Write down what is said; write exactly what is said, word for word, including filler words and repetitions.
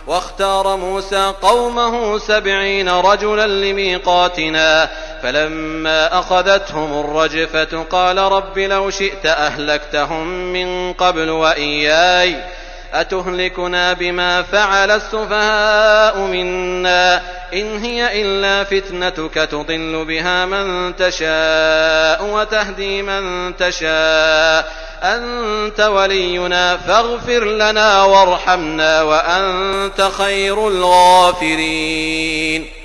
واختار موسى قومه سبعين رجلا لميقاتنا فلما أخذتهم الرجفة قال رب لو شئت أهلكتهم من قبل وإياي أتهلكنا بما فعل السفهاء منا إن هي إلا فتنتك تضل بها من تشاء وتهدي من تشاء أنت ولينا فاغفر لنا وارحمنا وأنت خير الغافرين.